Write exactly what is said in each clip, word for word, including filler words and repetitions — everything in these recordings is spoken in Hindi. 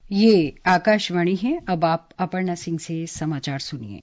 ये आकाशवाणी है। अब आप अपर्णा सिंह से समाचार सुनिए।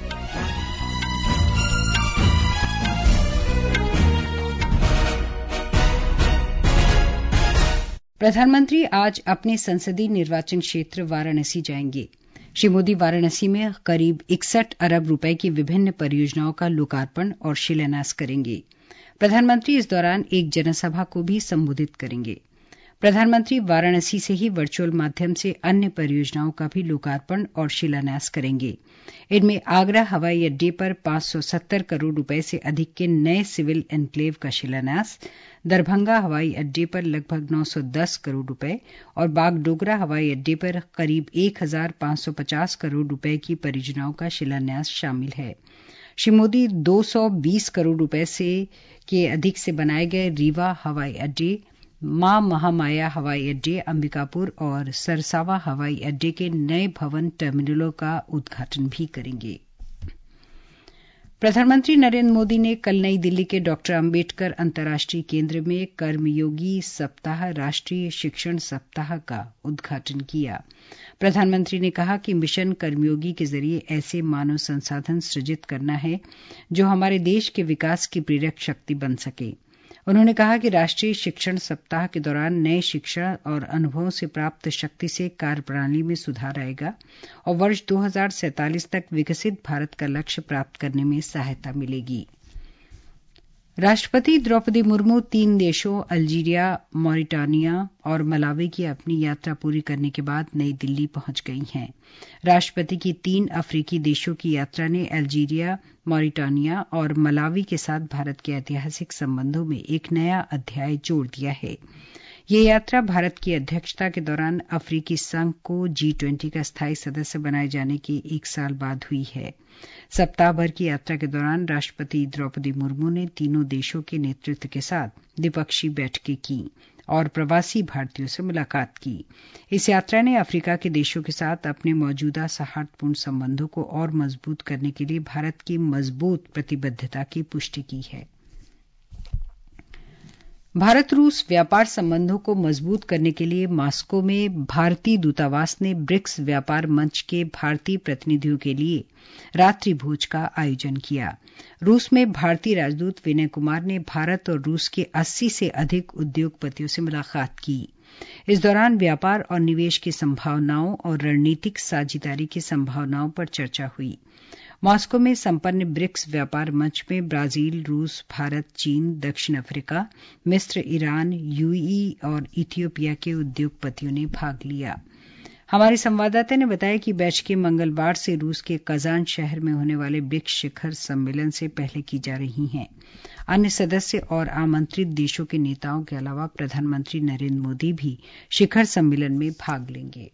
प्रधानमंत्री आज अपने संसदीय निर्वाचन क्षेत्र वाराणसी जाएंगे। श्री मोदी वाराणसी में करीब इकसठ अरब रुपए की विभिन्न परियोजनाओं का लोकार्पण और शिलान्यास करेंगे। प्रधानमंत्री इस दौरान एक जनसभा को भी संबोधित करेंगे। प्रधानमंत्री वाराणसी से ही वर्चुअल माध्यम से अन्य परियोजनाओं का भी लोकार्पण और शिलान्यास करेंगे। इनमें आगरा हवाई अड्डे पर पांच सौ सत्तर करोड़ रुपए से अधिक के नए सिविल एन्क्लेव का शिलान्यास, दरभंगा हवाई अड्डे पर लगभग नौ सौ दस करोड़ रुपए और बागडोगरा हवाई अड्डे पर करीब एक हजार पांच सौ पचास करोड़ रुपए की परियोजनाओं का शिलान्यास शामिल है। श्री मोदी दो सौ बीस करोड़ रुपए से के अधिक से बनाए गए रीवा हवाई अड्डे, मां महामाया हवाई अड्डे, अंबिकापुर और सरसावा हवाई अड्डे के नए भवन टर्मिनलों का उद्घाटन भी करेंगे। प्रधानमंत्री नरेंद्र मोदी ने कल नई दिल्ली के डॉक्टर अम्बेडकर अंतर्राष्ट्रीय केंद्र में कर्मयोगी सप्ताह राष्ट्रीय शिक्षण सप्ताह का उद्घाटन किया। प्रधानमंत्री ने कहा कि मिशन कर्मयोगी के जरिए ऐसे मानव संसाधन सृजित करना है जो हमारे देश के विकास की प्रेरक शक्ति बन सके। उन्होंने कहा कि राष्ट्रीय शिक्षण सप्ताह के दौरान नए शिक्षण और अनुभवों से प्राप्त शक्ति से कार्यप्रणाली में सुधार आएगा और वर्ष दो हजार सैंतालीस तक विकसित भारत का लक्ष्य प्राप्त करने में सहायता मिलेगी। राष्ट्रपति द्रौपदी मुर्मू तीन देशों अल्जीरिया, मॉरिटानिया और मलावी की अपनी यात्रा पूरी करने के बाद नई दिल्ली पहुंच गई हैं। राष्ट्रपति की तीन अफ्रीकी देशों की यात्रा ने अल्जीरिया, मॉरिटानिया और मलावी के साथ भारत के ऐतिहासिक संबंधों में एक नया अध्याय जोड़ दिया है। यह यात्रा भारत की अध्यक्षता के दौरान अफ्रीकी संघ को जी ट्वेंटी का स्थायी सदस्य बनाए जाने के एक साल बाद हुई है। सप्ताह भर की यात्रा के दौरान राष्ट्रपति द्रौपदी मुर्मू ने तीनों देशों के नेतृत्व के साथ द्विपक्षीय बैठकें की और प्रवासी भारतीयों से मुलाकात की। इस यात्रा ने अफ्रीका के देशों के साथ अपने मौजूदा सौहार्दपूर्ण संबंधों को और मजबूत करने के लिए भारत की मजबूत प्रतिबद्धता की पुष्टि की है। भारत रूस व्यापार संबंधों को मजबूत करने के लिए मॉस्को में भारतीय दूतावास ने ब्रिक्स व्यापार मंच के भारतीय प्रतिनिधियों के लिए रात्रि भोज का आयोजन किया। रूस में भारतीय राजदूत विनय कुमार ने भारत और रूस के अस्सी से अधिक उद्योगपतियों से मुलाकात की। इस दौरान व्यापार और निवेश की संभावनाओं और रणनीतिक साझेदारी की संभावनाओं पर चर्चा हुई। मॉस्को में संपन्न ब्रिक्स व्यापार मंच में ब्राजील, रूस, भारत, चीन, दक्षिण अफ्रीका, मिस्र, ईरान, यूएई और इथियोपिया के उद्योगपतियों ने भाग लिया। हमारे संवाददाता ने बताया कि बैठकें मंगलवार से रूस के कजान शहर में होने वाले ब्रिक्स शिखर सम्मेलन से पहले की जा रही हैं। अन्य सदस्य और आमंत्रित देशों के नेताओं के अलावा प्रधानमंत्री नरेंद्र मोदी भी शिखर सम्मेलन में भाग लेंगे।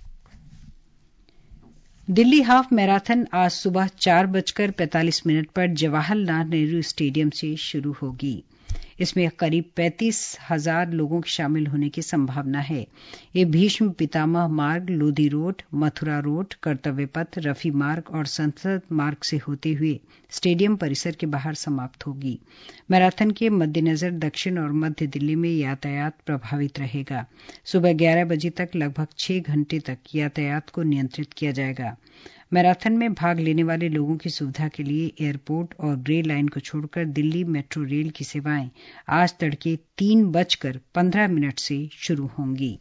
दिल्ली हाफ मैराथन आज सुबह चार बजकर पैंतालीस मिनट पर जवाहरलाल नेहरू स्टेडियम से शुरू होगी। इसमें करीब पैंतीस हजार लोगों के शामिल होने की संभावना है। ये भीष्म पितामह मार्ग, लोधी रोड, मथुरा रोड, कर्तव्य पथ, रफी मार्ग और संसद मार्ग से होते हुए स्टेडियम परिसर के बाहर समाप्त होगी। मैराथन के मद्देनजर दक्षिण और मध्य दिल्ली में यातायात प्रभावित रहेगा। सुबह ग्यारह बजे तक लगभग छह घंटे तक यातायात को नियंत्रित किया जाएगा। मैराथन में भाग लेने वाले लोगों की सुविधा के लिए एयरपोर्ट और ग्रे लाइन को छोड़कर दिल्ली मेट्रो रेल की सेवाएं आज तड़के तीन बजकर पंद्रह मिनट से शुरू होंगी।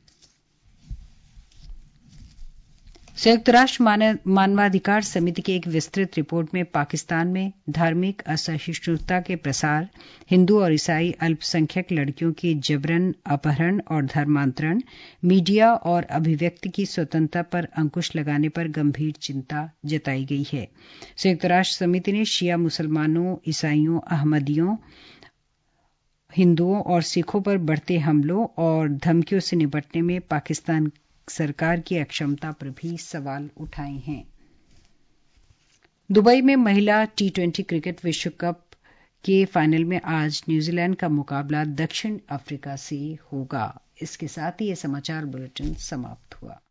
संयुक्त राष्ट्र मानवाधिकार समिति की एक विस्तृत रिपोर्ट में पाकिस्तान में धार्मिक असहिष्णुता के प्रसार, हिंदू और ईसाई अल्पसंख्यक लड़कियों के जबरन अपहरण और धर्मांतरण, मीडिया और अभिव्यक्ति की स्वतंत्रता पर अंकुश लगाने पर गंभीर चिंता जताई गई है। संयुक्त राष्ट्र समिति ने शिया मुसलमानों, ईसाइयों, अहमदियों, हिंदुओं और सिखों पर बढ़ते हमलों और धमकियों से निपटने में पाकिस्तान सरकार की अक्षमता पर भी सवाल उठाए हैं। दुबई में महिला टी ट्वेंटी क्रिकेट विश्व कप के फाइनल में आज न्यूजीलैंड का मुकाबला दक्षिण अफ्रीका से होगा। इसके साथ ही यह समाचार बुलेटिन समाप्त हुआ।